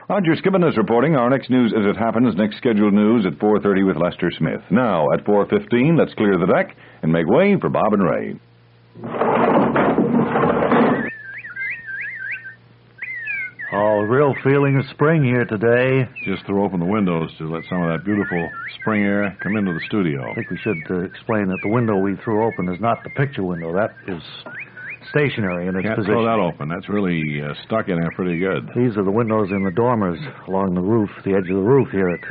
Roger Skibbon is reporting. Our next news as it happens, next scheduled news at 4:30 with Lester Smith. Now, at 4:15, let's clear the deck and make way for Bob and Ray. Oh, real feeling of spring here today. Just throw open the windows to let some of that beautiful spring air come into the studio. I think we should explain that the window we threw open is not the picture window. That is stationary in its Can't position. throw that open. That's really stuck in there pretty good. These are the windows in the dormers along the roof, the edge of the roof here at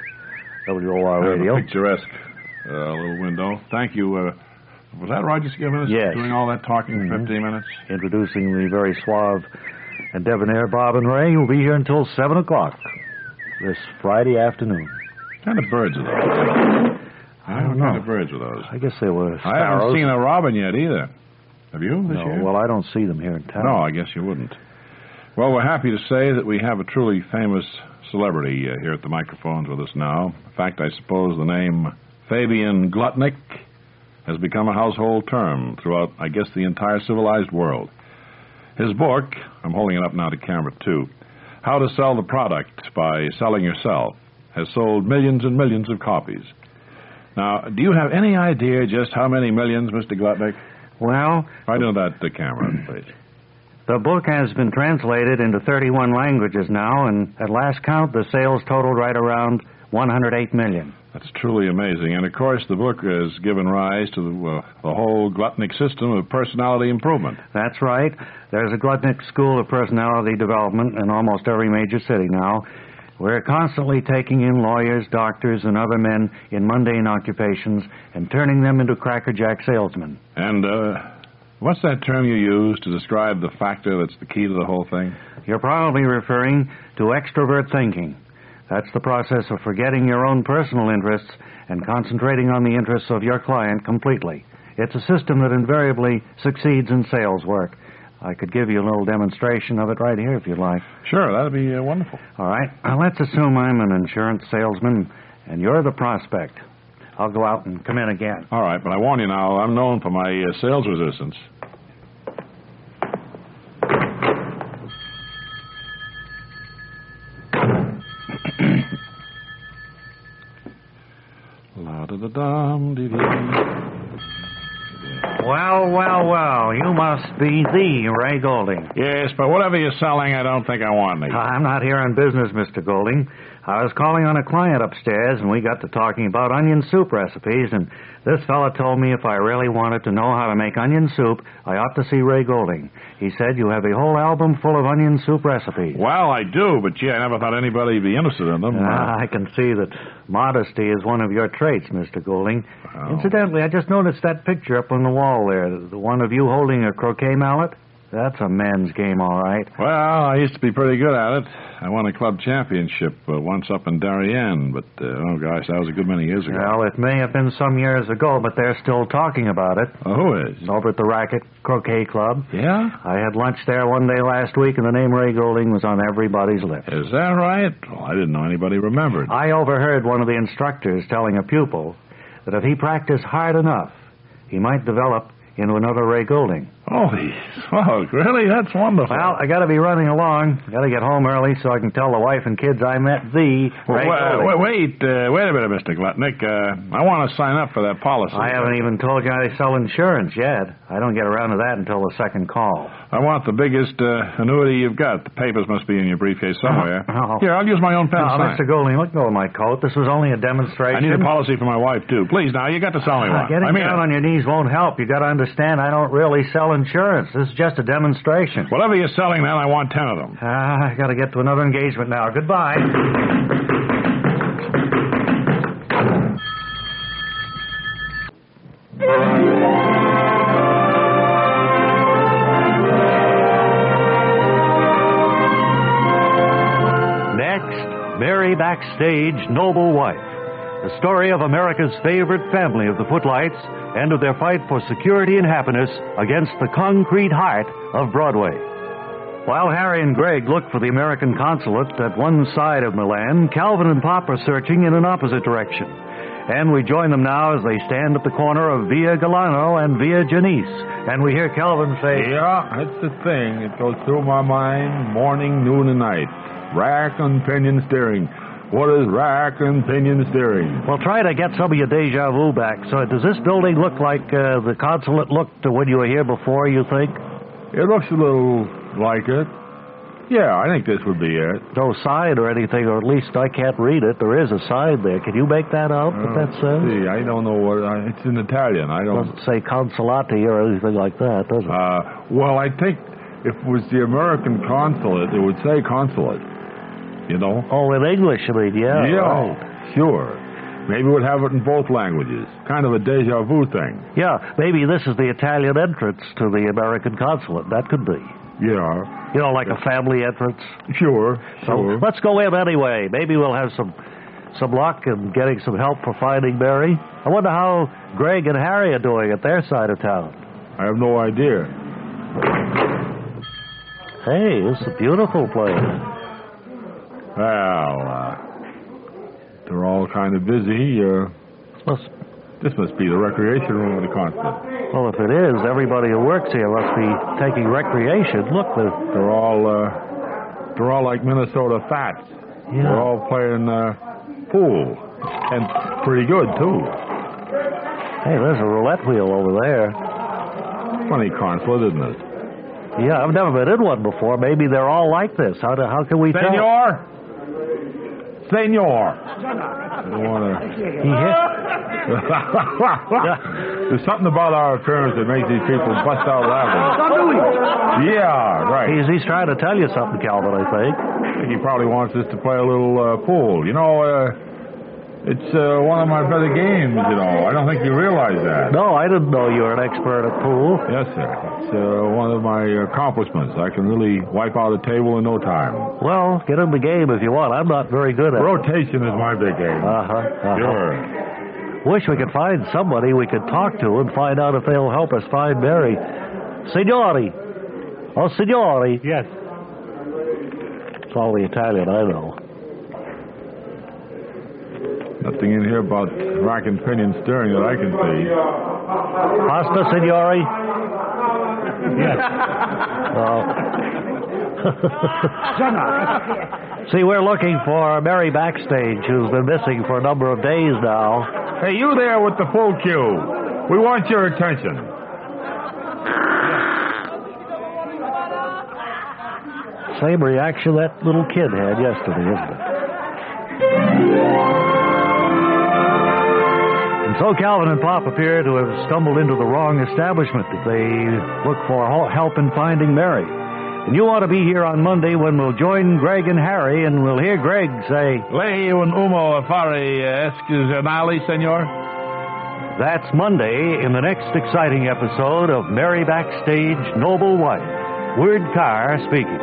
WOR Radio. Picturesque little window. Thank you. Was that Roger Skibbon? Yes. Doing all that talking for 15 minutes? Introducing the very suave and debonair Bob and Ray, who'll be here until 7 o'clock this Friday afternoon. What kind of birds are those? I don't What know. kind of birds were those? I guess they were I sparrows. haven't seen a robin yet either. Have you this year? Well, I don't see them here in town. No, I guess you wouldn't. Well, we're happy to say that we have a truly famous celebrity here at the microphones with us now. In fact, I suppose the name Fabian Glutnick has become a household term throughout, I guess, the entire civilized world. His book, I'm holding it up now to camera too, How to Sell the Product by Selling Yourself, has sold millions and millions of copies. Now, do you have any idea just how many millions, Mr. Glutnick? Well, I know that the camera, please. the book has been translated into 31 languages now, and at last count, the sales totaled right around 108 million. That's truly amazing. And, of course, the book has given rise to the whole Glutnick system of personality improvement. That's right. There's a Glutnick School of Personality Development in almost every major city now. We're constantly taking in lawyers, doctors, and other men in mundane occupations and turning them into crackerjack salesmen. And what's that term you use to describe the factor that's the key to the whole thing? You're probably referring to extrovert thinking. That's the process of forgetting your own personal interests and concentrating on the interests of your client completely. It's a system that invariably succeeds in sales work. I could give you a little demonstration of it right here if you'd like. Sure, that'd be wonderful. All right. Now, let's assume I'm an insurance salesman and you're the prospect. I'll go out and come in again. All right, but I warn you now, I'm known for my sales resistance. La-da-da-dum-dee-dee. Well, you must be the Ray Golding. Yes, but whatever you're selling, I don't think I want any. I'm not here on business, Mr. Golding. I was calling on a client upstairs, and we got to talking about onion soup recipes, and this fella told me if I really wanted to know how to make onion soup, I ought to see Ray Golding. He said you have a whole album full of onion soup recipes. Well, I do, but gee, I never thought anybody'd be interested in them. I can see that modesty is one of your traits, Mr. Golding. Oh. Incidentally, I just noticed that picture up on the wall there, the one of you holding a croquet mallet. That's a men's game, all right. Well, I used to be pretty good at it. I won a club championship once up in Darien, but, oh gosh, that was a good many years ago. Well, it may have been some years ago, but they're still talking about it. Oh, who is? Over at the Racket Croquet Club. Yeah? I had lunch there one day last week, and the name Ray Golding was on everybody's lips. Is that right? Well, I didn't know anybody remembered. I overheard one of the instructors telling a pupil that if he practiced hard enough, he might develop into another Ray Golding. Holy smoke, really? That's wonderful. Well, I got to be running along. Got to get home early so I can tell the wife and kids I met the Ray Golding. Wait a minute, Mr. Glutnick. I want to sign up for that policy. I haven't even told you I sell insurance yet. I don't get around to that until the second call. I want the biggest annuity you've got. The papers must be in your briefcase somewhere. Here, I'll use my own pen to sign. Mr. Golding, let go of my coat. This was only a demonstration. I need a policy for my wife, too. Please, now, you got to sell me one. Getting down on your knees won't help. You got to understand, I don't really sell insurance. This is just a demonstration. Whatever you're selling, then, I want 10 of them. I got to get to another engagement now. Goodbye. Next, Mary Backstage, Noble Wife. The story of America's favorite family of the Footlights and of their fight for security and happiness against the concrete heart of Broadway. While Harry and Greg look for the American consulate at one side of Milan, Calvin and Pop are searching in an opposite direction. And we join them now as they stand at the corner of Via Galano and Via Janice. And we hear Calvin say, Yeah, that's the thing. It goes through my mind morning, noon, and night. rack and pinion steering? What is rack and pinion steering? Well, try to get some of your deja vu back. So does this building look like the consulate looked when you were here before, you think? It looks a little like it. Yeah, I think this would be it. No sign or anything, or at least I can't read it. There is a sign there. Can you make that out, what that says? See, I don't know what... it's in Italian. I don't... Doesn't say consulati or anything like that, does it? Well, I think if it was the American consulate, it would say consulate. You know? Oh, in English, I mean, yeah. Yeah, right. Sure. Maybe we'd have it in both languages. Kind of a deja vu thing. Yeah, maybe this is the Italian entrance to the American consulate. That could be. Yeah. You know, like a family entrance. Sure. So let's go in anyway. Maybe we'll have some luck in getting some help for finding Mary. I wonder how Greg and Harry are doing at their side of town. I have no idea. Hey, this is a beautiful place. Well, they're all kind of busy. This must be the recreation room of the consulate. Well, if it is, everybody who works here must be taking recreation. Look, they're all like Minnesota Fats. Yeah. They're all playing pool, and pretty good too. Hey, there's a roulette wheel over there. Funny consulate, isn't it? Yeah, I've never been in one before. Maybe they're all like this. How can we tell? Senor. There's something about our appearance that makes these people bust out laughing. Yeah, right. He's trying to tell you something, Calvin, I think. I think he probably wants us to play a little pool. You know, it's one of my better games, you know. I don't think you realize that. No, I didn't know you were an expert at pool. Yes, sir. It's one of my accomplishments. I can really wipe out a table in no time. Well, get in the game if you want. I'm not very good at it. Rotation is my big game. Sure. Wish we could find somebody we could talk to and find out if they'll help us find Mary. Signori. Oh, signori. Yes. It's all the Italian I know. Nothing in here about rack and pinion steering that I can see. Pasta, signori? Yes. See, we're looking for Mary Backstage, who's been missing for a number of days now. Hey, you there with the full cue. We want your attention. Same reaction that little kid had yesterday, isn't it? And so Calvin and Pop appear to have stumbled into the wrong establishment if they look for help in finding Mary. And you ought to be here on Monday when we'll join Greg and Harry, and we'll hear Greg say, Lei un uomo affari escusonali, senor? That's Monday in the next exciting episode of Mary Backstage, Noble Wife. Word Carr speaking.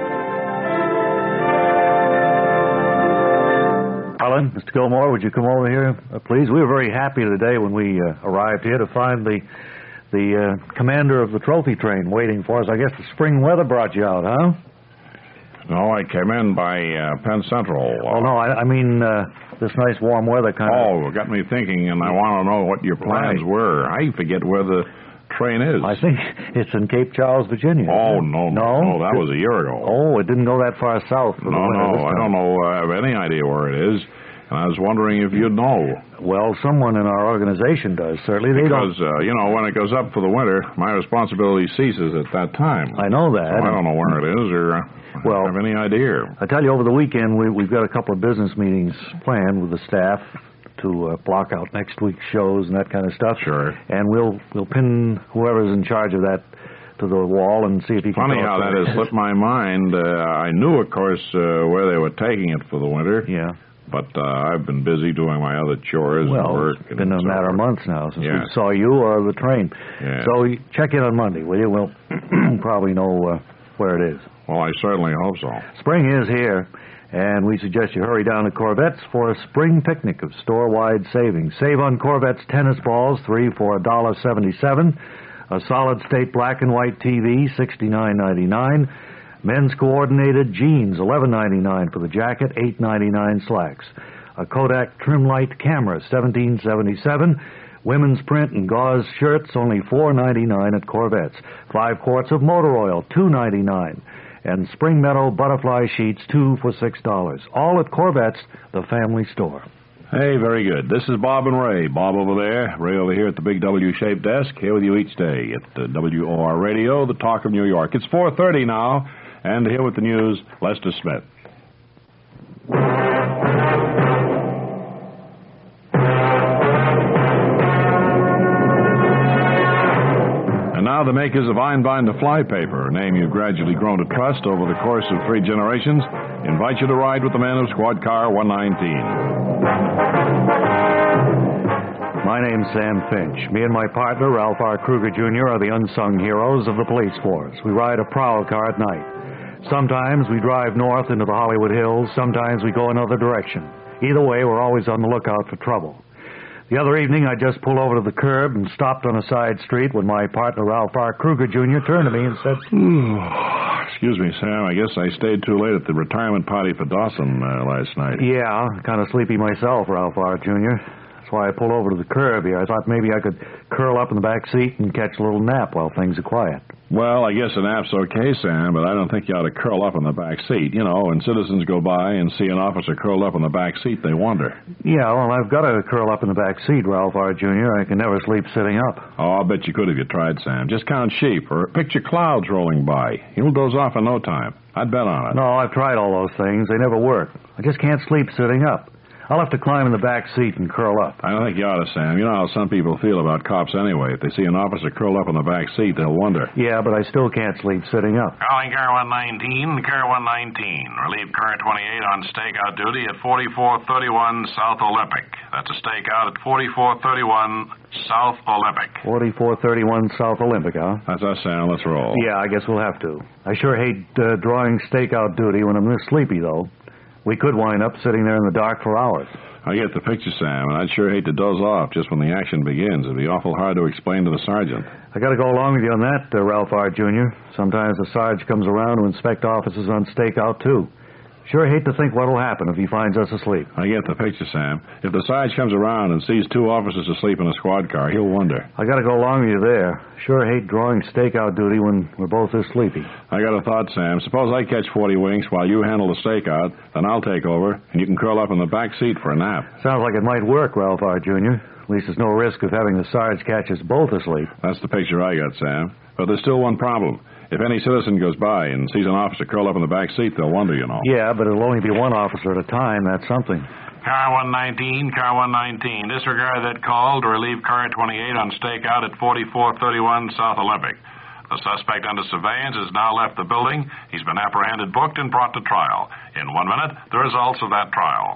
Alan, Mr. Gilmore, would you come over here, please? We were very happy today when we arrived here to find the commander of the trophy train waiting for us. I guess the spring weather brought you out, huh? No, I came in by Penn Central. Oh, no, I mean this nice warm weather kind of... Oh, it got me thinking, and I want to know what your plans were. I forget where the train is. I think it's in Cape Charles, Virginia. Oh, no. That was a year ago. Oh, it didn't go that far south. No, I don't know. I have any idea where it is. And I was wondering if you'd know. Well, someone in our organization does, certainly. Because, when it goes up for the winter, my responsibility ceases at that time. I know that. So I don't know where it is or have any idea. I tell you, over the weekend, we've got a couple of business meetings planned with the staff to block out next week's shows and that kind of stuff. Sure. And we'll pin whoever's in charge of that to the wall and see if he can... Funny how that has slipped my mind. I knew, of course, where they were taking it for the winter. Yeah. But I've been busy doing my other chores and work. It's been a matter of months now since we saw you or the train. Yeah. So check in on Monday, will you? We'll probably know where it is. Well, I certainly hope so. Spring is here, and we suggest you hurry down to Corvette's for a spring picnic of store-wide savings. Save on Corvette's tennis balls, 3 for $1.77. A solid-state black and white TV, $69.99. Men's coordinated jeans, $11.99 for the jacket, $8.99 slacks. A Kodak trim light camera, $17.77. Women's print and gauze shirts, only $4.99 at Corvette's. 5 quarts of motor oil, $2.99. and Spring Meadow butterfly sheets, 2 for $6. All at Corvette's, the family store. Hey, very good. This is Bob and Ray. Bob over there, Ray over here at the big W-shaped desk, here with you each day at WOR Radio, the talk of New York. It's 4:30 now, and here with the news, Lester Smith. And now the makers of Einbinder Flypaper, a name you've gradually grown to trust over the course of 3 generations, invite you to ride with the men of Squad Car 119. My name's Sam Finch. Me and my partner, Ralph R. Kruger, Jr., are the unsung heroes of the police force. We ride a prowl car at night. Sometimes we drive north into the Hollywood Hills. Sometimes we go another direction. Either way, we're always on the lookout for trouble. The other evening, I just pulled over to the curb and stopped on a side street when my partner, Ralph R. Kruger, Jr., turned to me and said, Excuse me, Sam. I guess I stayed too late at the retirement party for Dawson last night. Yeah, kind of sleepy myself, Ralph R. Jr. That's why I pulled over to the curb here. I thought maybe I could curl up in the back seat and catch a little nap while things are quiet. Well, I guess a nap's okay, Sam, but I don't think you ought to curl up in the back seat. You know, when citizens go by and see an officer curled up in the back seat, they wonder. Yeah, well, I've got to curl up in the back seat, Ralph R. Jr. I can never sleep sitting up. Oh, I'll bet you could if you tried, Sam. Just count sheep or picture clouds rolling by. You'll doze off in no time. I'd bet on it. No, I've tried all those things. They never work. I just can't sleep sitting up. I'll have to climb in the back seat and curl up. I don't think you ought to, Sam. You know how some people feel about cops anyway. If they see an officer curled up in the back seat, they'll wonder. Yeah, but I still can't sleep sitting up. Calling Car 119, Car 119. Relieve Car 28 on stakeout duty at 4431 South Olympic. That's a stakeout at 4431 South Olympic. 4431 South Olympic, huh? That's us, Sam. Let's roll. Yeah, I guess we'll have to. I sure hate drawing stakeout duty when I'm this sleepy, though. We could wind up sitting there in the dark for hours. I get the picture, Sam, and I'd sure hate to doze off just when the action begins. It'd be awful hard to explain to the sergeant. I got to go along with you on that, Ralph R. Jr. Sometimes the sarge comes around to inspect officers on stakeout, too. Sure hate to think what'll happen if he finds us asleep. I get the picture, Sam. If the sarge comes around and sees 2 officers asleep in a squad car, he'll wonder. I got to go along with you there. Sure hate drawing stakeout duty when we're both this sleepy. I got a thought, Sam. Suppose I catch 40 winks while you handle the stakeout, then I'll take over, and you can curl up in the back seat for a nap. Sounds like it might work, Ralph R. Jr. At least there's no risk of having the sarge catch us both asleep. That's the picture I got, Sam. But there's still one problem. If any citizen goes by and sees an officer curled up in the back seat, they'll wonder, you know. Yeah, but it'll only be one officer at a time. That's something. Car 119, Car 119. Disregard that call to relieve Car 28 on stakeout at 4431 South Olympic. The suspect under surveillance has now left the building. He's been apprehended, booked, and brought to trial. In 1 minute, the results of that trial.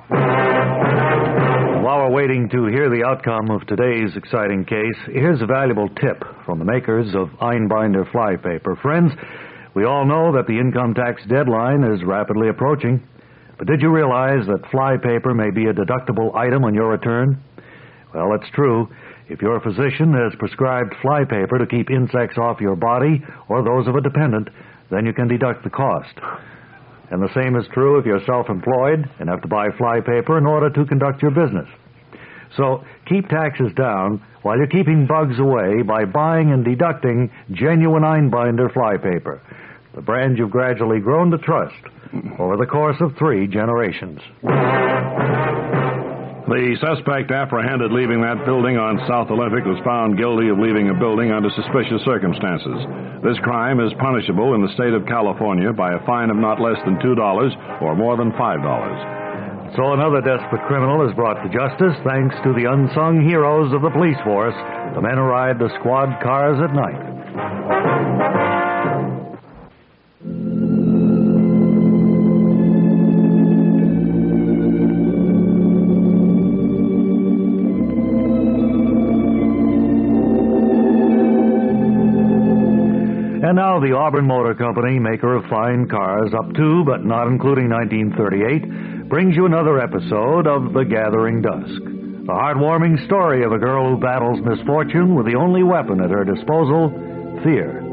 While we're waiting to hear the outcome of today's exciting case, here's a valuable tip from the makers of Einbinder Flypaper. Friends, we all know that the income tax deadline is rapidly approaching. But did you realize that flypaper may be a deductible item on your return? Well, it's true. If your physician has prescribed flypaper to keep insects off your body or those of a dependent, then you can deduct the cost. And the same is true if you're self-employed and have to buy flypaper in order to conduct your business. So keep taxes down while you're keeping bugs away by buying and deducting genuine Einbinder flypaper, the brand you've gradually grown to trust over the course of 3 generations. The suspect apprehended leaving that building on South Olympic was found guilty of leaving a building under suspicious circumstances. This crime is punishable in the state of California by a fine of not less than $2 or more than $5. So another desperate criminal is brought to justice thanks to the unsung heroes of the police force, the men who ride the squad cars at night. And now the Auburn Motor Company, maker of fine cars up to but not including 1938, brings you another episode of The Gathering Dusk. The heartwarming story of a girl who battles misfortune with the only weapon at her disposal, fear.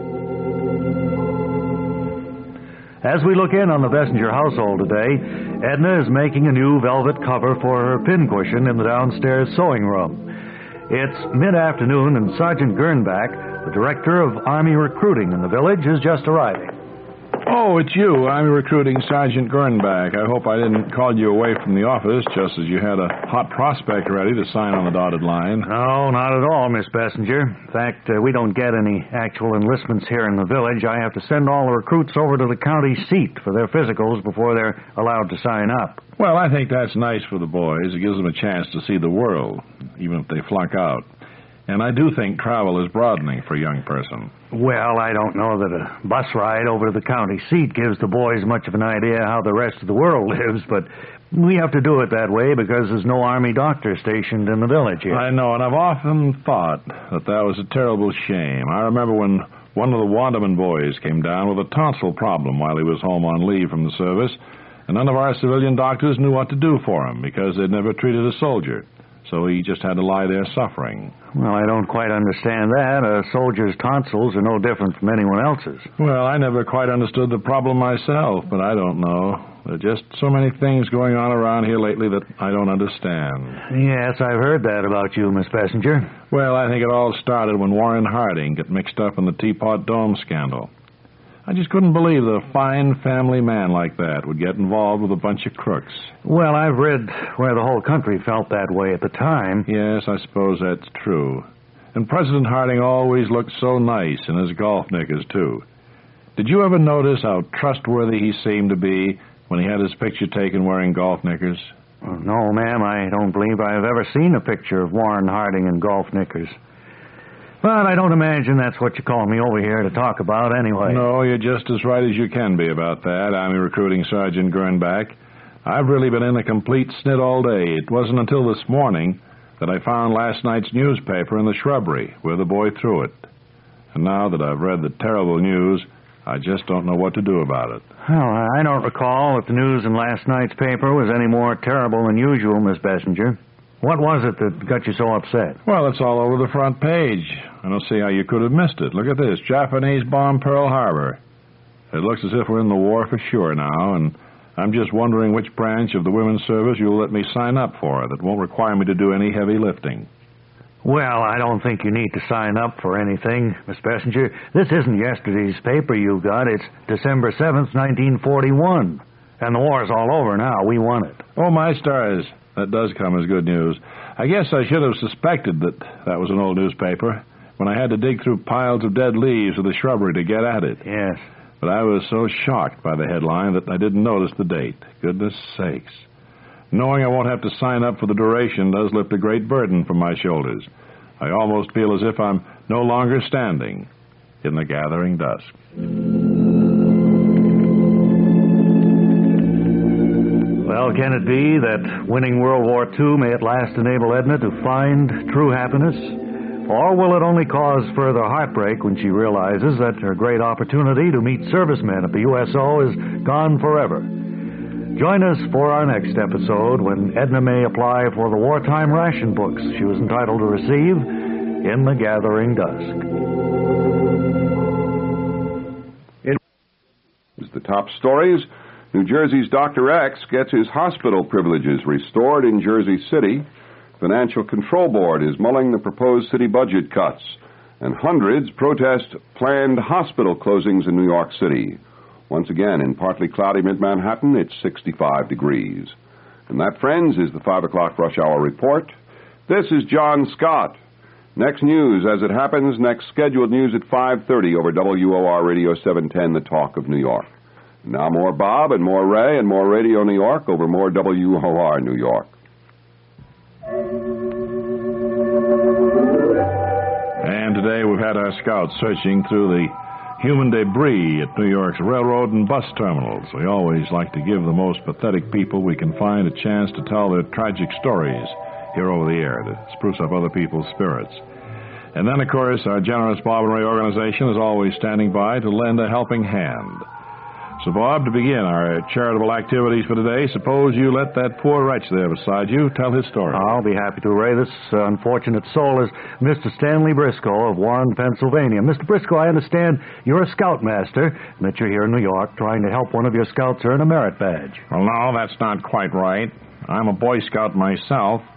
As we look in on the Bessinger household today, Edna is making a new velvet cover for her pincushion in the downstairs sewing room. It's mid-afternoon, and Sergeant Gernbach, the director of Army recruiting in the village, is just arriving. Oh, it's you. I'm recruiting Sergeant Gernbach. I hope I didn't call you away from the office just as you had a hot prospect ready to sign on the dotted line. No, not at all, Miss Bessinger. In fact, we don't get any actual enlistments here in the village. I have to send all the recruits over to the county seat for their physicals before they're allowed to sign up. Well, I think that's nice for the boys. It gives them a chance to see the world, even if they flunk out. And I do think travel is broadening for a young person. Well, I don't know that a bus ride over to the county seat gives the boys much of an idea how the rest of the world lives, but we have to do it that way because there's no Army doctor stationed in the village here. I know, and I've often thought that was a terrible shame. I remember when one of the Wandaman boys came down with a tonsil problem while he was home on leave from the service, and none of our civilian doctors knew what to do for him because they'd never treated a soldier. So he just had to lie there suffering. Well, I don't quite understand that. A soldier's tonsils are no different from anyone else's. Well, I never quite understood the problem myself, but I don't know. There are just so many things going on around here lately that I don't understand. Yes, I've heard that about you, Miss Bessinger. Well, I think it all started when Warren Harding got mixed up in the Teapot Dome scandal. I just couldn't believe that a fine family man like that would get involved with a bunch of crooks. Well, I've read where the whole country felt that way at the time. Yes, I suppose that's true. And President Harding always looked so nice in his golf knickers, too. Did you ever notice how trustworthy he seemed to be when he had his picture taken wearing golf knickers? Oh, no, ma'am, I don't believe I've ever seen a picture of Warren Harding in golf knickers. But I don't imagine that's what you called me over here to talk about anyway. No, you're just as right as you can be about that, Army Recruiting Sergeant Gernbach. I've really been in a complete snit all day. It wasn't until this morning that I found last night's newspaper in the shrubbery where the boy threw it. And now that I've read the terrible news, I just don't know what to do about it. Well, I don't recall if the news in last night's paper was any more terrible than usual, Miss Bessinger. What was it that got you so upset? Well, it's all over the front page. I don't see how you could have missed it. Look at this. Japanese bomb Pearl Harbor. It looks as if we're in the war for sure now, and I'm just wondering which branch of the women's service you'll let me sign up for that won't require me to do any heavy lifting. Well, I don't think you need to sign up for anything, Miss Bessinger. This isn't yesterday's paper you got. It's December 7th, 1941. And the war's all over now. We won it. Oh, my stars. That does come as good news. I guess I should have suspected that was an old newspaper when I had to dig through piles of dead leaves of the shrubbery to get at it. Yes. But I was so shocked by the headline that I didn't notice the date. Goodness sakes. Knowing I won't have to sign up for the duration does lift a great burden from my shoulders. I almost feel as if I'm no longer standing in the gathering dusk. Well, can it be that winning World War II may at last enable Edna to find true happiness? Or will it only cause further heartbreak when she realizes that her great opportunity to meet servicemen at the USO is gone forever? Join us for our next episode when Edna may apply for the wartime ration books she was entitled to receive in the gathering dusk. The top stories. New Jersey's Dr. X gets his hospital privileges restored in Jersey City. Financial Control Board is mulling the proposed city budget cuts. And hundreds protest planned hospital closings in New York City. Once again, in partly cloudy mid-Manhattan, it's 65 degrees. And that, friends, is the 5 o'clock rush hour report. This is John Scott. Next news, as it happens, next scheduled news at 5:30 over WOR Radio 710, The Talk of New York. Now more Bob and more Ray and more Radio New York over more WOR New York. And today we've had our scouts searching through the human debris at New York's railroad and bus terminals. We always like to give the most pathetic people we can find a chance to tell their tragic stories here over the air to spruce up other people's spirits. And then, of course, our generous Bob and Ray organization is always standing by to lend a helping hand. So, Bob, to begin our charitable activities for today, suppose you let that poor wretch there beside you tell his story. I'll be happy to, Ray. This unfortunate soul is Mr. Stanley Briscoe of Warren, Pennsylvania. Mr. Briscoe, I understand you're a scoutmaster and that you're here in New York trying to help one of your scouts earn a merit badge. Well, no, that's not quite right. I'm a Boy Scout myself,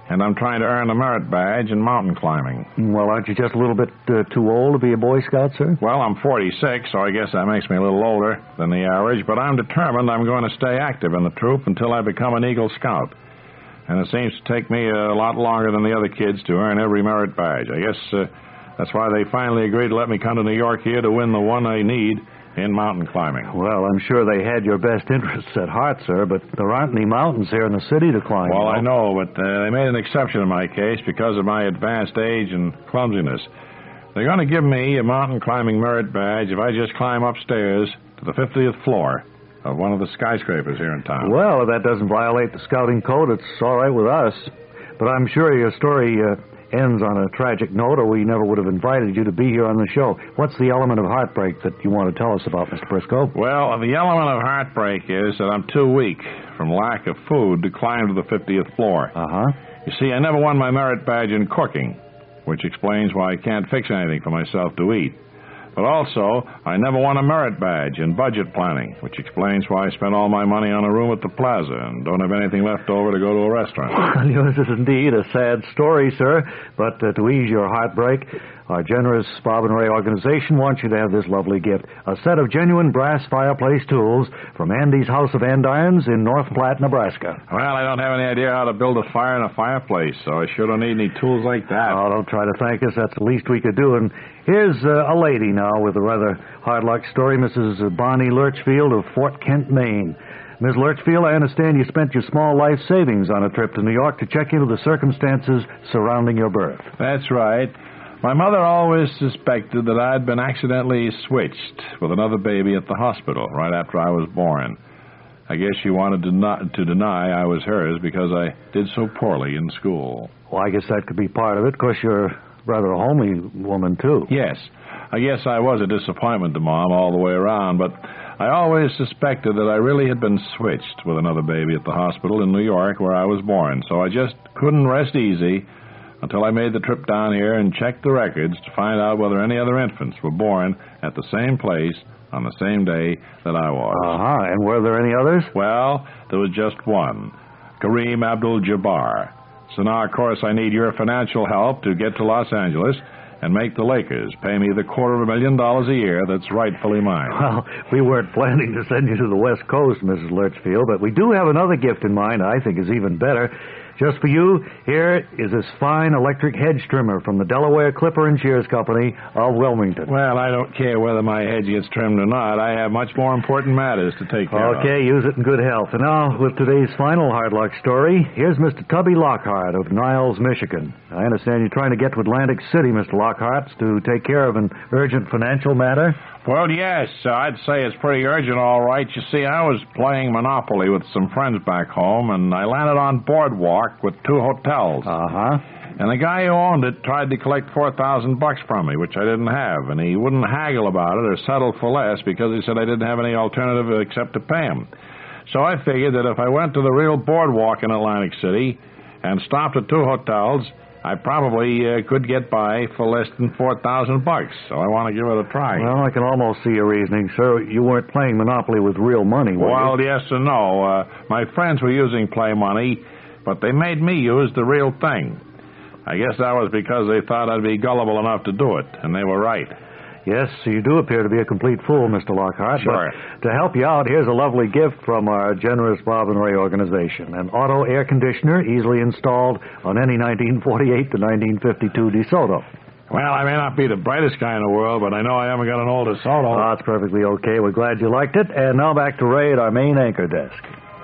and I'm trying to earn a merit badge in mountain climbing. Well, aren't you just a little bit too old to be a Boy Scout, sir? Well, I'm 46, so I guess that makes me a little older than the average, but I'm determined I'm going to stay active in the troop until I become an Eagle Scout. And it seems to take me a lot longer than the other kids to earn every merit badge. I guess that's why they finally agreed to let me come to New York here to win the one I need in mountain climbing. Well, I'm sure they had your best interests at heart, sir, but there aren't any mountains here in the city to climb. Well, I know, but they made an exception in my case because of my advanced age and clumsiness. They're going to give me a mountain climbing merit badge if I just climb upstairs to the 50th floor of one of the skyscrapers here in town. Well, if that doesn't violate the scouting code, it's all right with us. But I'm sure your story ends on a tragic note, or we never would have invited you to be here on the show. What's the element of heartbreak that you want to tell us about, Mr. Briscoe? Well, the element of heartbreak is that I'm too weak from lack of food to climb to the 50th floor. Uh-huh. You see, I never won my merit badge in cooking, which explains why I can't fix anything for myself to eat. But also, I never won a merit badge in budget planning, which explains why I spent all my money on a room at the plaza and don't have anything left over to go to a restaurant. Well, yours is indeed a sad story, sir. But to ease your heartbreak, our generous Bob and Ray organization wants you to have this lovely gift, a set of genuine brass fireplace tools from Andy's House of Andirons in North Platte, Nebraska. Well, I don't have any idea how to build a fire in a fireplace, so I sure don't need any tools like that. Oh, don't try to thank us. That's the least we could do. And here's a lady now with a rather hard-luck story, Mrs. Bonnie Lurchfield of Fort Kent, Maine. Ms. Lurchfield, I understand you spent your small life savings on a trip to New York to check into the circumstances surrounding your birth. That's right. My mother always suspected that I'd been accidentally switched with another baby at the hospital right after I was born. I guess she wanted to deny I was hers because I did so poorly in school. Well, I guess that could be part of it. Of course, you're rather a homely woman, too. Yes. I guess I was a disappointment to Mom all the way around, but I always suspected that I really had been switched with another baby at the hospital in New York where I was born, so I just couldn't rest easy until I made the trip down here and checked the records to find out whether any other infants were born at the same place on the same day that I was. Uh-huh. And were there any others? Well, there was just one, Kareem Abdul-Jabbar. So now, of course, I need your financial help to get to Los Angeles and make the Lakers pay me the $250,000 a year that's rightfully mine. Well, we weren't planning to send you to the West Coast, Mrs. Lurchfield, but we do have another gift in mind I think is even better. Just for you, here is this fine electric hedge trimmer from the Delaware Clipper and Shears Company of Wilmington. Well, I don't care whether my hedge gets trimmed or not. I have much more important matters to take care of. Okay, use it in good health. And now, with today's final hard luck story, here's Mr. Tubby Lockhart of Niles, Michigan. I understand you're trying to get to Atlantic City, Mr. Lockhart, to take care of an urgent financial matter. Well, yes, I'd say it's pretty urgent, all right. You see, I was playing Monopoly with some friends back home, and I landed on Boardwalk with 2 hotels. Uh-huh. And the guy who owned it tried to collect $4,000 from me, which I didn't have, and he wouldn't haggle about it or settle for less because he said I didn't have any alternative except to pay him. So I figured that if I went to the real Boardwalk in Atlantic City and stopped at 2 hotels, I probably could get by for less than $4,000, so I want to give it a try. Well, I can almost see your reasoning, sir. You weren't playing Monopoly with real money, were you? Well, yes and no. My friends were using play money, but they made me use the real thing. I guess that was because they thought I'd be gullible enough to do it, and they were right. Yes, you do appear to be a complete fool, Mr. Lockhart. Sure. But to help you out, here's a lovely gift from our generous Bob and Ray organization. An auto air conditioner easily installed on any 1948 to 1952 DeSoto. Well, I may not be the brightest guy in the world, but I know I haven't got an old DeSoto. Oh, that's perfectly okay. We're glad you liked it. And now back to Ray at our main anchor desk.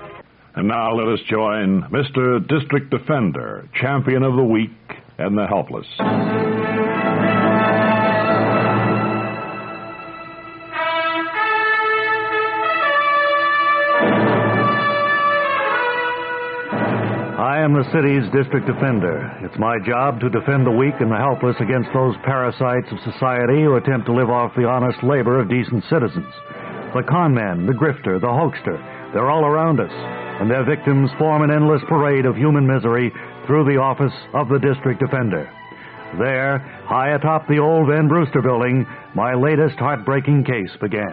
And now let us join Mr. District Defender, champion of the weak and the helpless. I am the city's district defender. It's my job to defend the weak and the helpless against those parasites of society who attempt to live off the honest labor of decent citizens. The conman, the grifter, the hoaxer, they're all around us, and their victims form an endless parade of human misery through the office of the district defender. There, high atop the old Van Brewster building, my latest heartbreaking case began.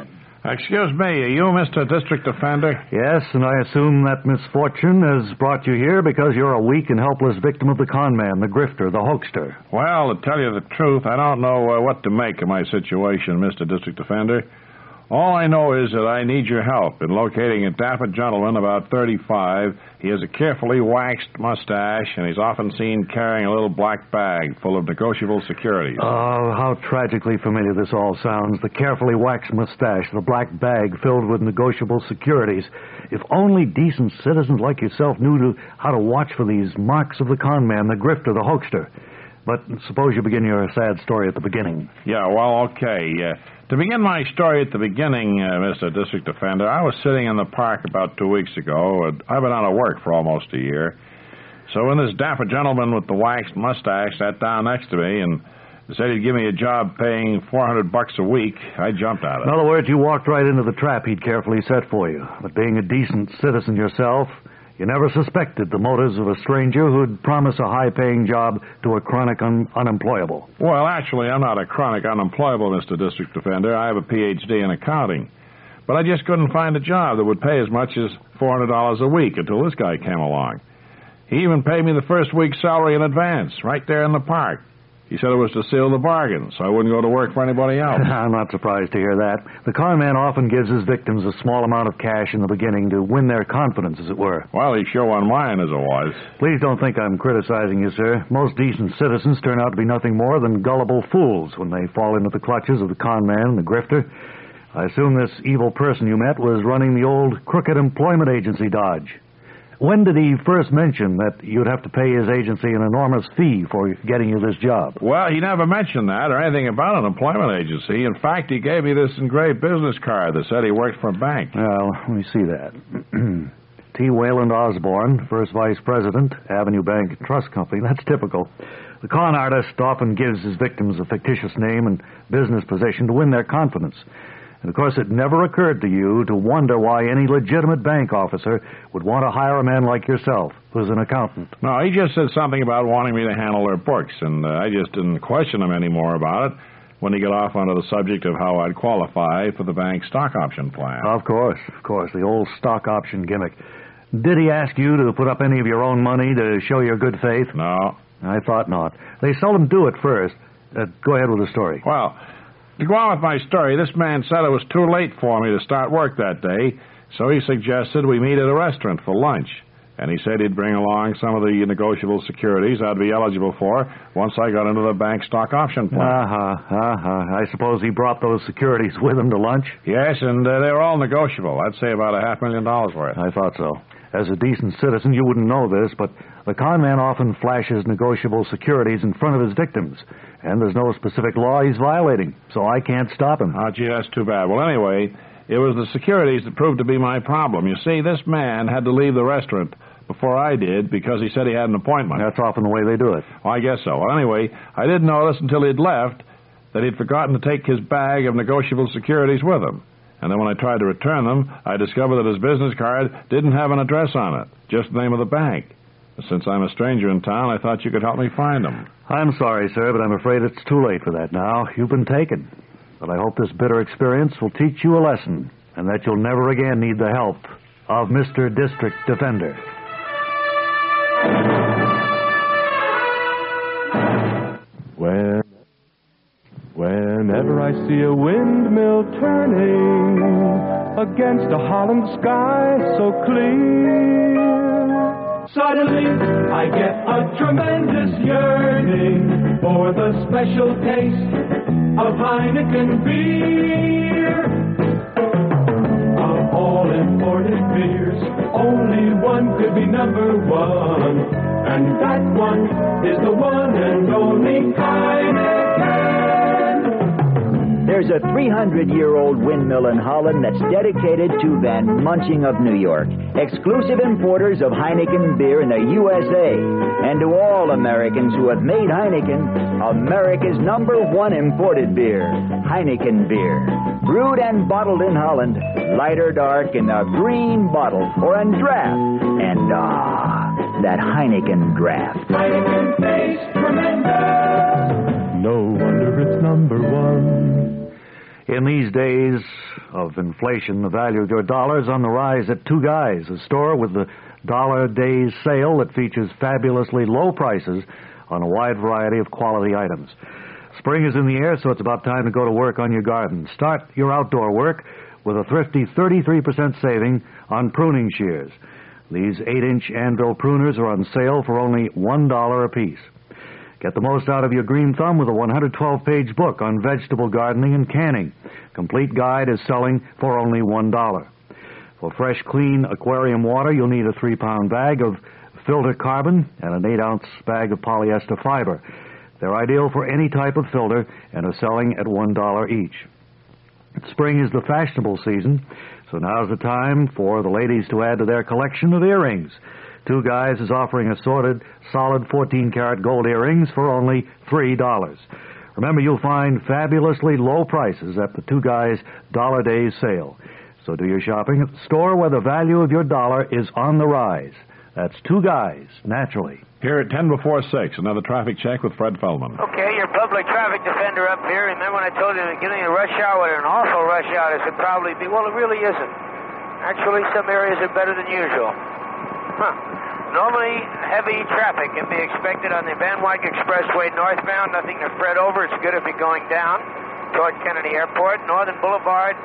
Excuse me, are you Mr. District Defender? Yes, and I assume that misfortune has brought you here because you're a weak and helpless victim of the con man, the grifter, the hoaxer. Well, to tell you the truth, I don't know what to make of my situation, Mr. District Defender. All I know is that I need your help in locating a dapper gentleman about 35. He has a carefully waxed mustache, and he's often seen carrying a little black bag full of negotiable securities. Oh, how tragically familiar this all sounds. The carefully waxed mustache, the black bag filled with negotiable securities. If only decent citizens like yourself knew how to watch for these marks of the con man, the grifter, the hoaxer. But suppose you begin your sad story at the beginning. Yeah, well, okay. To begin my story at the beginning, Mr. District Defender, I was sitting in the park about 2 weeks ago. I've been out of work for almost a year. So when this dapper gentleman with the waxed mustache sat down next to me and said he'd give me a job paying $400 a week, I jumped at it. In other words, you walked right into the trap he'd carefully set for you. But being a decent citizen yourself, you never suspected the motives of a stranger who'd promise a high-paying job to a chronic unemployable. Well, actually, I'm not a chronic unemployable, Mr. District Defender. I have a Ph.D. in accounting. But I just couldn't find a job that would pay as much as $400 a week until this guy came along. He even paid me the first week's salary in advance, right there in the park. He said it was to seal the bargain, so I wouldn't go to work for anybody else. I'm not surprised to hear that. The con man often gives his victims a small amount of cash in the beginning to win their confidence, as it were. Well, he sure won mine, as it was. Please don't think I'm criticizing you, sir. Most decent citizens turn out to be nothing more than gullible fools when they fall into the clutches of the con man and the grifter. I assume this evil person you met was running the old crooked employment agency dodge. When did he first mention that you'd have to pay his agency an enormous fee for getting you this job? Well, he never mentioned that or anything about an employment agency. In fact, he gave me this engraved business card that said he worked for a bank. Well, let me see that. T. Wayland Osborne, first vice president, Avenue Bank and Trust Company. That's typical. The con artist often gives his victims a fictitious name and business position to win their confidence. And, of course, it never occurred to you to wonder why any legitimate bank officer would want to hire a man like yourself, who's an accountant. No, he just said something about wanting me to handle their books, and I just didn't question him any more about it when he got off onto the subject of how I'd qualify for the bank's stock option plan. Of course, the old stock option gimmick. Did he ask you to put up any of your own money to show your good faith? No. I thought not. They seldom do it first. Go ahead with the story. Well, to go on with my story, this man said it was too late for me to start work that day, so he suggested we meet at a restaurant for lunch. And he said he'd bring along some of the negotiable securities I'd be eligible for once I got into the bank stock option plan. I suppose he brought those securities with him to lunch? Yes, and they were all negotiable. I'd say about $500,000 worth. I thought so. As a decent citizen, you wouldn't know this, but the con man often flashes negotiable securities in front of his victims, and there's no specific law he's violating, so I can't stop him. Oh, gee, that's too bad. Well, anyway, it was the securities that proved to be my problem. You see, this man had to leave the restaurant before I did because he said he had an appointment. That's often the way they do it. Well, I guess so. Well, anyway, I didn't notice until he'd left that he'd forgotten to take his bag of negotiable securities with him. And then when I tried to return them, I discovered that his business card didn't have an address on it, just the name of the bank. Since I'm a stranger in town, I thought you could help me find them. I'm sorry, sir, but I'm afraid it's too late for that now. You've been taken. But I hope this bitter experience will teach you a lesson, and that you'll never again need the help of Mr. District Defender. Whenever I see a windmill turning against a Holland sky so clear, suddenly I get a tremendous yearning for the special taste of Heineken beer. Of all imported beers, only one could be number one, and that one is the one and only Heineken. There's a 300-year-old windmill in Holland that's dedicated to Van Munching of New York, exclusive importers of Heineken beer in the USA. And to all Americans who have made Heineken America's #1 imported beer, Heineken beer. Brewed and bottled in Holland, light or dark in a green bottle or in draft. And that Heineken draft. Heineken tastes tremendous. No wonder it's #1. In these days of inflation, the value of your dollar is on the rise at Two Guys, a store with the Dollar Days sale that features fabulously low prices on a wide variety of quality items. Spring is in the air, so it's about time to go to work on your garden. Start your outdoor work with a thrifty 33% saving on pruning shears. These 8-inch anvil pruners are on sale for only $1 apiece. Get the most out of your green thumb with a 112-page book on vegetable gardening and canning. Complete guide is selling for only $1. For fresh, clean aquarium water, you'll need a 3-pound bag of filter carbon and an 8-ounce bag of polyester fiber. They're ideal for any type of filter and are selling at $1 each. Spring is the fashionable season, so now's the time for the ladies to add to their collection of earrings. Two Guys is offering assorted, solid 14-karat gold earrings for only $3. Remember, you'll find fabulously low prices at the Two Guys Dollar Days sale. So do your shopping at the store where the value of your dollar is on the rise. That's Two Guys, naturally. Here at 10 before 6, another traffic check with Fred Feldman. Okay, your public traffic defender up here. Remember when I told you in the beginning of rush hour, an awful rush hour should probably be? Well, it really isn't. Actually, some areas are better than usual. Normally, heavy traffic can be expected on the Van Wyck Expressway northbound. Nothing to fret over. It's good if you're going down toward Kennedy Airport. Northern Boulevard,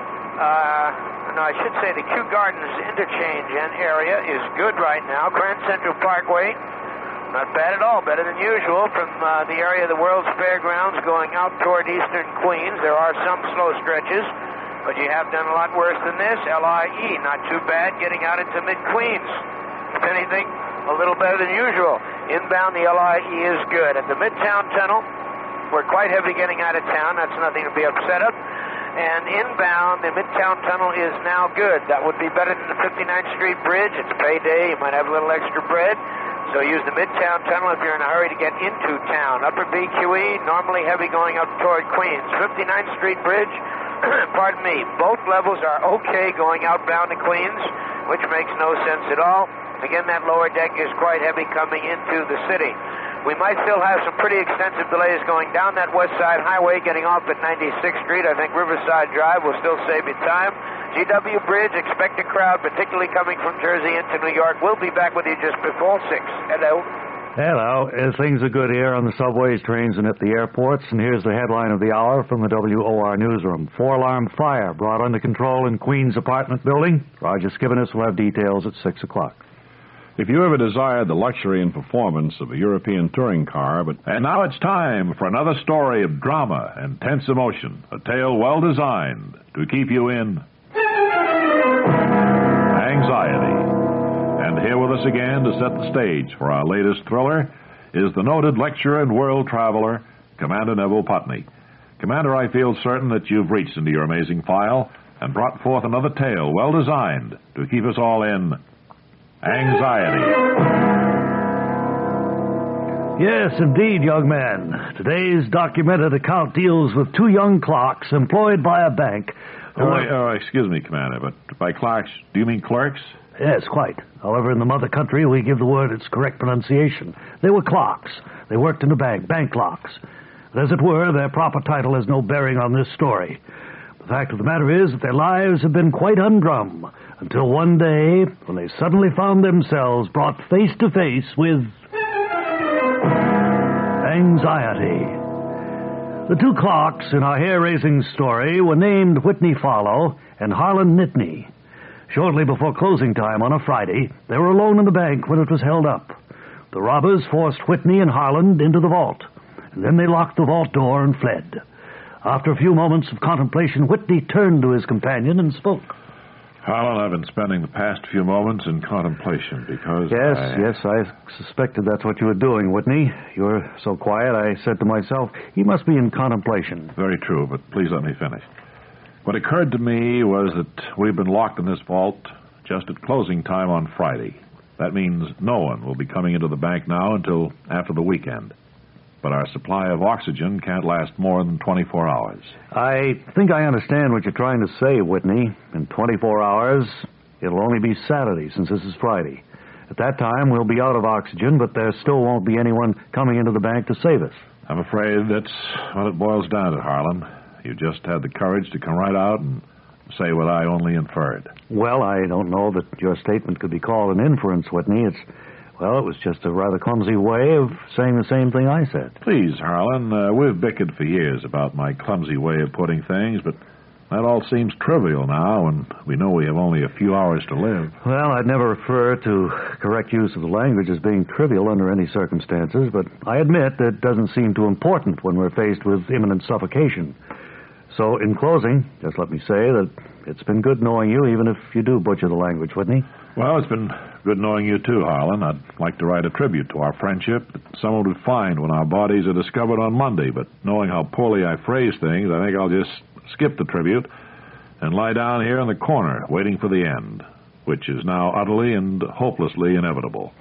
I should say the Kew Gardens interchange and area is good right now. Grand Central Parkway, not bad at all. Better than usual from the area of the World's Fairgrounds going out toward eastern Queens. There are some slow stretches, but you have done a lot worse than this. LIE, not too bad getting out into mid-Queens. If anything, a little better than usual. Inbound, the LIE is good. At the Midtown Tunnel, we're quite heavy getting out of town. That's nothing to be upset of. And inbound, the Midtown Tunnel is now good. That would be better than the 59th Street Bridge. It's payday. You might have a little extra bread. So use the Midtown Tunnel if you're in a hurry to get into town. Upper BQE, normally heavy going up toward Queens. 59th Street Bridge, pardon me, both levels are okay going outbound to Queens, which makes no sense at all. Again, that lower deck is quite heavy coming into the city. We might still have some pretty extensive delays going down that West Side Highway, getting off at 96th Street. I think Riverside Drive will still save you time. GW Bridge, expect a crowd, particularly coming from Jersey into New York. We'll be back with you just before 6. Hello. Hello. Things are good here on the subways, trains, and at the airports. And here's the headline of the hour from the WOR newsroom. 4-alarm fire brought under control in Queens apartment building. Roger Skivenes will have details at 6 o'clock. If you ever desired the luxury and performance of a European touring car, and now it's time for another story of drama and tense emotion, a tale well designed to keep you in anxiety. And here with us again to set the stage for our latest thriller is the noted lecturer and world traveler, Commander Neville Putney. Commander, I feel certain that you've reached into your amazing file and brought forth another tale well designed to keep us all in anxiety. Yes, indeed, young man. Today's documented account deals with two young clerks employed by a bank. Excuse me, Commander, but by clerks, do you mean clerks? Yes, quite. However, in the mother country, we give the word its correct pronunciation. They were clerks. They worked in the bank clerks. But as it were, their proper title has no bearing on this story. The fact of the matter is that their lives have been quite humdrum until one day when they suddenly found themselves brought face to face with anxiety. The two clerks in our hair-raising story were named Whitney Farlow and Harlan Nittany. Shortly before closing time on a Friday, they were alone in the bank when it was held up. The robbers forced Whitney and Harlan into the vault, and then they locked the vault door and fled. After a few moments of contemplation, Whitney turned to his companion and spoke. Harlan, I've been spending the past few moments in contemplation because Yes, I suspected that's what you were doing, Whitney. You were so quiet, I said to myself, he must be in contemplation. Very true, but please let me finish. What occurred to me was that we've been locked in this vault just at closing time on Friday. That means no one will be coming into the bank now until after the weekend. But our supply of oxygen can't last more than 24 hours. I think I understand what you're trying to say, Whitney. In 24 hours, it'll only be Saturday since this is Friday. At that time, we'll be out of oxygen, but there still won't be anyone coming into the bank to save us. I'm afraid that's what it boils down to, Harlan. You just had the courage to come right out and say what I only inferred. Well, I don't know that your statement could be called an inference, Whitney. It was just a rather clumsy way of saying the same thing I said. Please, Harlan, we've bickered for years about my clumsy way of putting things, but that all seems trivial now, and we know we have only a few hours to live. Well, I'd never refer to correct use of the language as being trivial under any circumstances, but I admit that it doesn't seem too important when we're faced with imminent suffocation. So, in closing, just let me say that it's been good knowing you, even if you do butcher the language, Whitney. Well, it's been good knowing you too, Harlan. I'd like to write a tribute to our friendship that someone would find when our bodies are discovered on Monday, but knowing how poorly I phrase things, I think I'll just skip the tribute and lie down here in the corner waiting for the end, which is now utterly and hopelessly inevitable.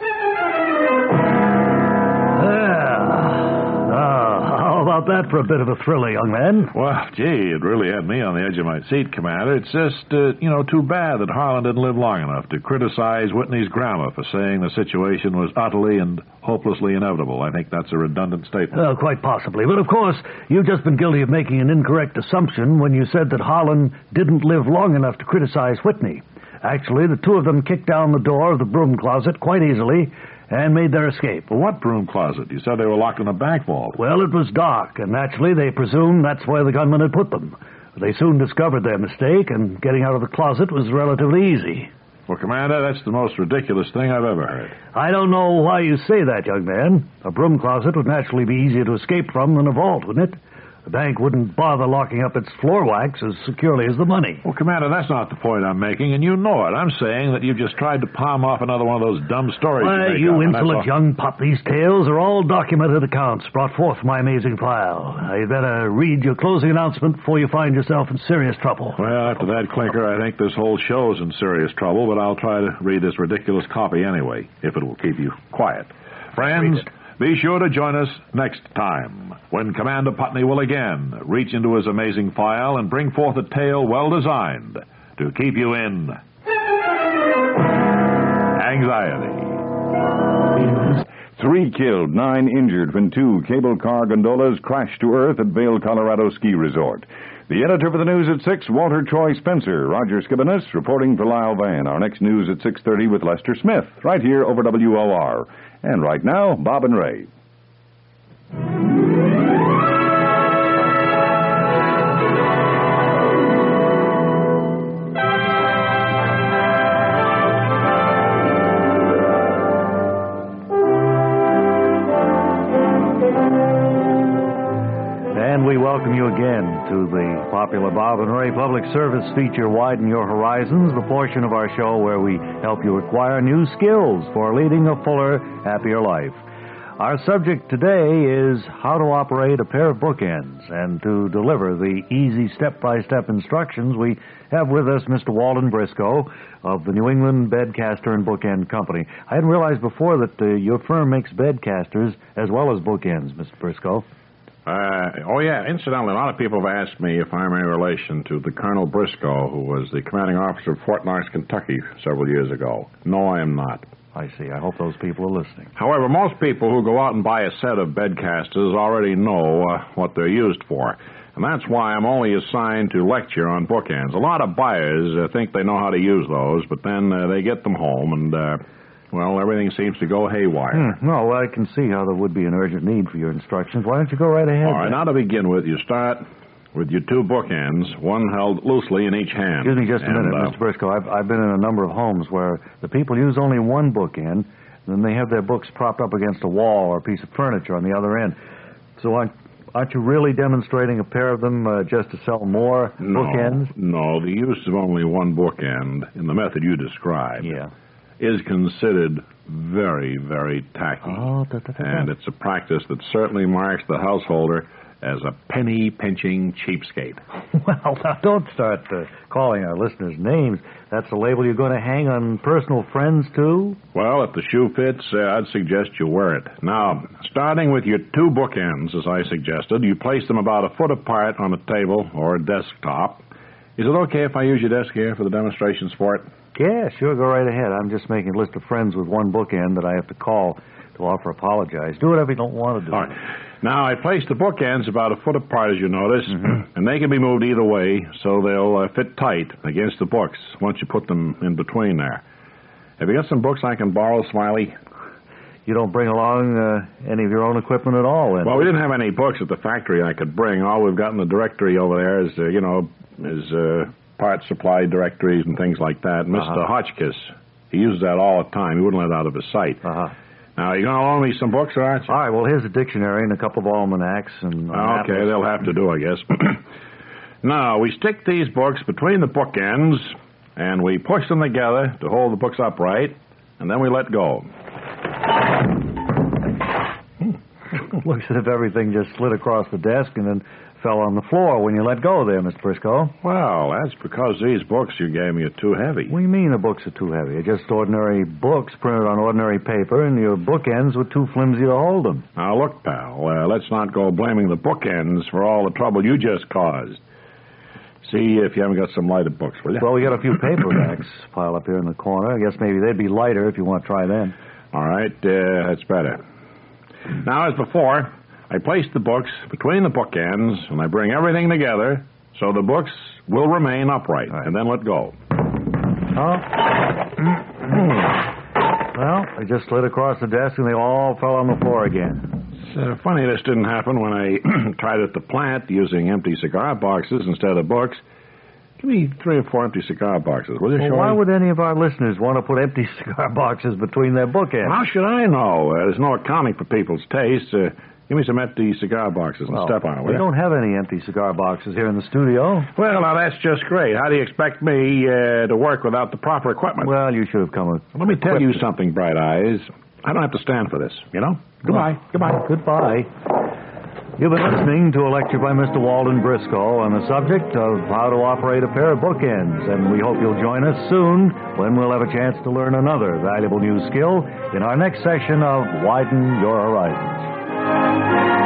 How about that for a bit of a thriller, young man? Well, gee, it really had me on the edge of my seat, Commander. It's just, too bad that Harlan didn't live long enough to criticize Whitney's grammar for saying the situation was utterly and hopelessly inevitable. I think that's a redundant statement. Quite possibly. But, of course, you've just been guilty of making an incorrect assumption when you said that Harlan didn't live long enough to criticize Whitney. Actually, the two of them kicked down the door of the broom closet quite easily and made their escape. Well, what broom closet? You said they were locked in a bank vault. Well, it was dark, and naturally they presumed that's where the gunman had put them. They soon discovered their mistake, and getting out of the closet was relatively easy. Well, Commander, that's the most ridiculous thing I've ever heard. I don't know why you say that, young man. A broom closet would naturally be easier to escape from than a vault, wouldn't it? The bank wouldn't bother locking up its floor wax as securely as the money. Well, Commander, that's not the point I'm making, and you know it. I'm saying that you've just tried to palm off another one of those dumb stories you insolent young pup. These tales are all documented accounts brought forth from my amazing file. You'd better read your closing announcement before you find yourself in serious trouble. Well, after that clinker, I think this whole show's in serious trouble, but I'll try to read this ridiculous copy anyway, if it will keep you quiet. Friends, be sure to join us next time, when Commander Putney will again reach into his amazing file and bring forth a tale well designed to keep you in anxiety. 3 killed, 9 injured when 2 cable car gondolas crashed to earth at Vail, Colorado ski resort. The editor for the news at 6, Walter Troy Spencer. Roger Skibanus reporting for Lyle Van. Our next news at 6:30 with Lester Smith, right here over WOR. And right now, Bob and Ray. And we welcome you again to the popular Bob and Ray Public Service feature, Widen Your Horizons, the portion of our show where we help you acquire new skills for leading a fuller, happier life. Our subject today is how to operate a pair of bookends, and to deliver the easy step-by-step instructions, we have with us Mr. Walden Briscoe of the New England Bedcaster and Bookend Company. I hadn't realized before that your firm makes bedcasters as well as bookends, Mr. Briscoe. Incidentally, a lot of people have asked me if I'm any relation to the Colonel Briscoe, who was the commanding officer of Fort Knox, Kentucky several years ago. No, I am not. I see. I hope those people are listening. However, most people who go out and buy a set of bedcasters already know what they're used for. And that's why I'm only assigned to lecture on bookends. A lot of buyers think they know how to use those, but then they get them home and... everything seems to go haywire. Well, I can see how there would be an urgent need for your instructions. Why don't you go right ahead? All right, now to begin with, you start with your 2 bookends, one held loosely in each hand. Excuse me just a minute, Mr. Briscoe. I've been in a number of homes where the people use only one bookend, then they have their books propped up against a wall or a piece of furniture on the other end. So aren't you really demonstrating a pair of them just to sell more bookends? No, the use of only one bookend in the method you described is considered very, very tacky. And it's a practice that certainly marks the householder as a penny-pinching cheapskate. Well, now, don't start calling our listeners names. That's a label you're going to hang on personal friends, too? Well, if the shoe fits, I'd suggest you wear it. Now, starting with your 2 bookends, as I suggested, you place them about a foot apart on a table or a desktop. Is it okay if I use your desk here for the demonstration sport? Yeah, sure, go right ahead. I'm just making a list of friends with one bookend that I have to call to to offer apologize. Do whatever you don't want to do. All right. Now, I placed the bookends about a foot apart, as you notice, and they can be moved either way, so they'll fit tight against the books once you put them in between there. Have you got some books I can borrow, Smiley? You don't bring along any of your own equipment at all, then? Well, we didn't have any books at the factory I could bring. All we've got in the directory over there is, parts supply directories and things like that. Mr. Hotchkiss, he uses that all the time. He wouldn't let it out of his sight. Now, you going to loan me some books, aren't you? All right, well, here's a dictionary and a couple of almanacs. Okay, they'll have to do, I guess. Now, we stick these books between the bookends, and we push them together to hold the books upright, and then we let go. Looks as if everything just slid across the desk and then fell on the floor when you let go there, Mr. Briscoe. Well, that's because these books you gave me are too heavy. What do you mean the books are too heavy? They're just ordinary books printed on ordinary paper, and your bookends were too flimsy to hold them. Now, look, pal, let's not go blaming the bookends for all the trouble you just caused. See if you haven't got some lighter books, will you? Well, we got a few paperbacks piled up here in the corner. I guess maybe they'd be lighter if you want to try them. All right, that's better. Now, as before, I place the books between the bookends, and I bring everything together so the books will remain upright, and then let go. Well, they just slid across the desk, and they all fell on the floor again. It's funny this didn't happen when I tried at the plant using empty cigar boxes instead of books. Give me 3 or 4 empty cigar boxes, will you, Well, why would any of our listeners want to put empty cigar boxes between their bookends? How should I know? There's no accounting for people's tastes. Give me some empty cigar boxes and step on it, will We you? don't have any empty cigar boxes here in the studio. Well, now, that's just great. How do you expect me to work without the proper equipment? Well, you should have come with... Let me tell you something, Bright Eyes. I don't have to stand for this, you know? Goodbye. Goodbye. You've been listening to a lecture by Mr. Walden Briscoe on the subject of how to operate a pair of bookends, and we hope you'll join us soon when we'll have a chance to learn another valuable new skill in our next session of Widen Your Horizons.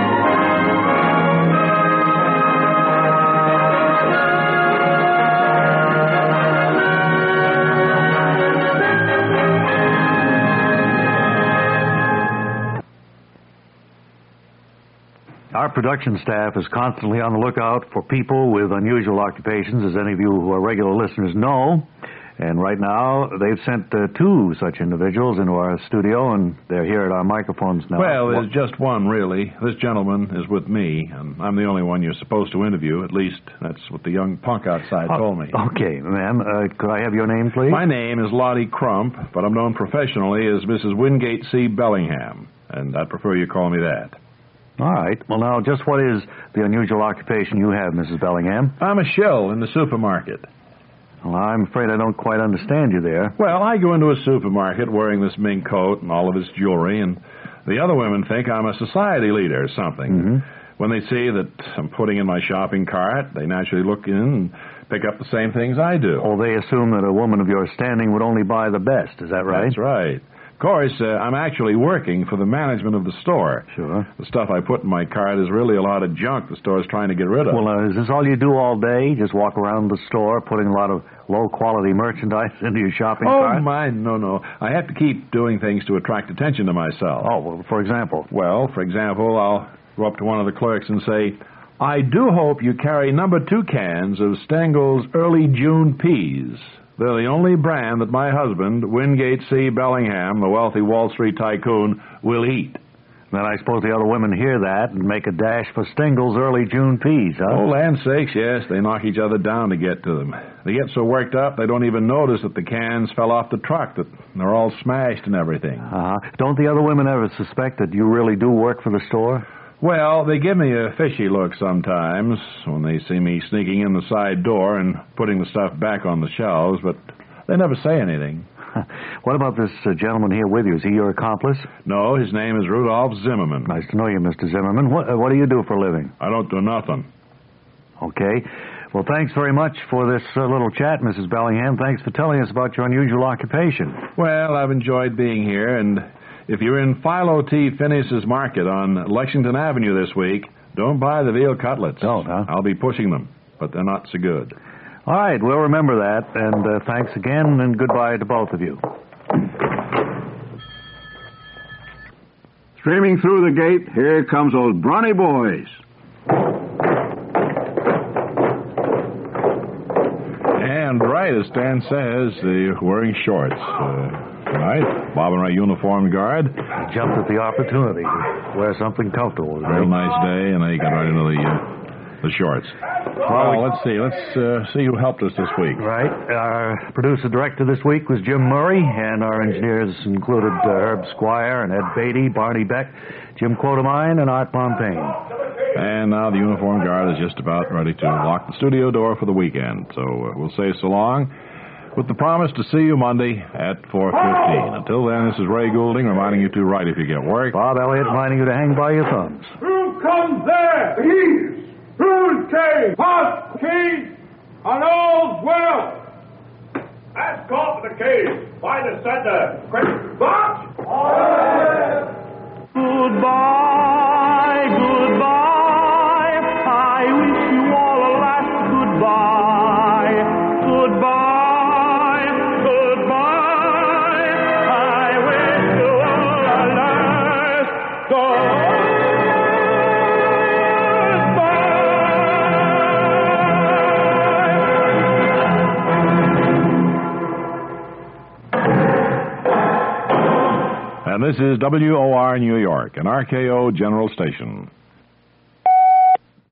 Our production staff is constantly on the lookout for people with unusual occupations, as any of you who are regular listeners know. And right now, they've sent 2 such individuals into our studio, and they're here at our microphones now. Well, there's just one, really. This gentleman is with me, and I'm the only one you're supposed to interview. At least, that's what the young punk outside told me. Okay, ma'am. Could I have your name, please? My name is Lottie Crump, but I'm known professionally as Mrs. Wingate C. Bellingham, and I'd prefer you call me that. All right. Well, now, just what is the unusual occupation you have, Mrs. Bellingham? I'm a shill in the supermarket. Well, I'm afraid I don't quite understand you there. Well, I go into a supermarket wearing this mink coat and all of its jewelry, and the other women think I'm a society leader or something. Mm-hmm. When they see that I'm putting in my shopping cart, they naturally look in and pick up the same things I do. Oh, they assume that a woman of your standing would only buy the best. Is that right? That's right. Of course, I'm actually working for the management of the store. Sure. The stuff I put in my cart is really a lot of junk the store's trying to get rid of. Well, is this all you do all day? Just walk around the store putting a lot of low-quality merchandise into your shopping cart? Oh, my, no. I have to keep doing things to attract attention to myself. Oh, well, for example? Well, for example, I'll go up to one of the clerks and say, I do hope you carry number 2 cans of Stengel's Early June Peas. They're the only brand that my husband, Wingate C. Bellingham, the wealthy Wall Street tycoon, will eat. Then I suppose the other women hear that and make a dash for Stengel's Early June Peas, huh? Oh, land sakes, yes. They knock each other down to get to them. They get so worked up they don't even notice that the cans fell off the truck, that they're all smashed and everything. Don't the other women ever suspect that you really do work for the store? Well, they give me a fishy look sometimes when they see me sneaking in the side door and putting the stuff back on the shelves, but they never say anything. What about this gentleman here with you? Is he your accomplice? No, his name is Rudolph Zimmerman. Nice to know you, Mr. Zimmerman. What do you do for a living? I don't do nothing. Okay. Well, thanks very much for this little chat, Mrs. Bellingham. Thanks for telling us about your unusual occupation. Well, I've enjoyed being here, and if you're in Philo T. Phineas's Market on Lexington Avenue this week, don't buy the veal cutlets. Don't, huh? I'll be pushing them, but they're not so good. All right, we'll remember that, and thanks again, and goodbye to both of you. Streaming through the gate, here comes those brawny boys. And right, as Stan says, they're wearing shorts. Tonight, Bob and Ray uniformed guard. Jumped at the opportunity to wear something comfortable. Real nice day, and they got right into the shorts. Well, let's see. Let's see who helped us this week. Right. Our producer-director this week was Jim Murray, and our engineers included Herb Squire and Ed Beatty, Barney Beck, Jim Quatermine, and Art Pompane. And now the uniformed guard is just about ready to lock the studio door for the weekend. So we'll say so long, with the promise to see you Monday at 4:15. Until then, this is Ray Goulding reminding you to write if you get work. Bob Elliott reminding you to hang by your thumbs. Who comes there? He's Bruce King, Hot Keys, and all's well. Let's go for the keys. By the center. Quick, march! Goodbye, goodbye. I wish you all a last goodbye. Goodbye, goodbye. I wish you all a last goodbye. And this is WOR New York, an RKO General Station.